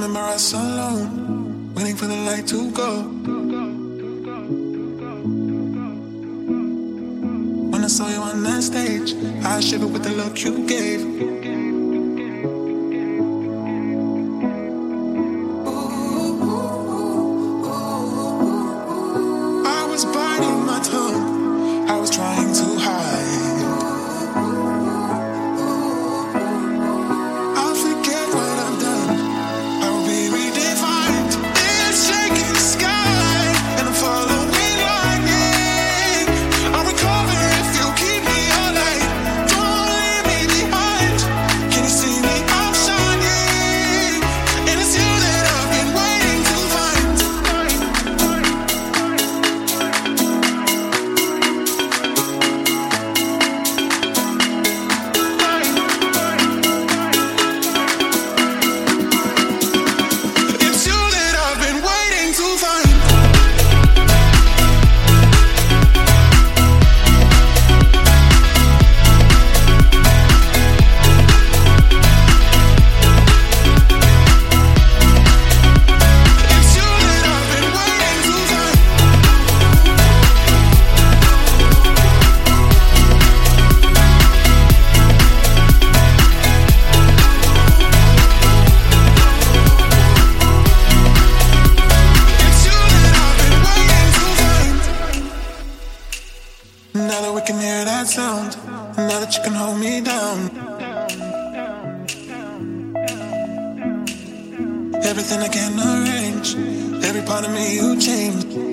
remember us alone, waiting for the light to go. When I saw you on that stage, I shivered with the look you gave. I was biting my tongue, I was trying to hide. I'll forget what I've done, I will be redefined. It's shaking the sky, and I'm following lightning. I'll recover if you keep me alive. Don't leave me behind. Can you see me? I'm shining, and it's you that I've been waiting to find. It's you that I've been waiting to find. It's you that I've been waiting to find. It's you that I've been waiting to find. Now that we can hear that sound, now that you can hold me down, everything I can arrange, every part of me you changed.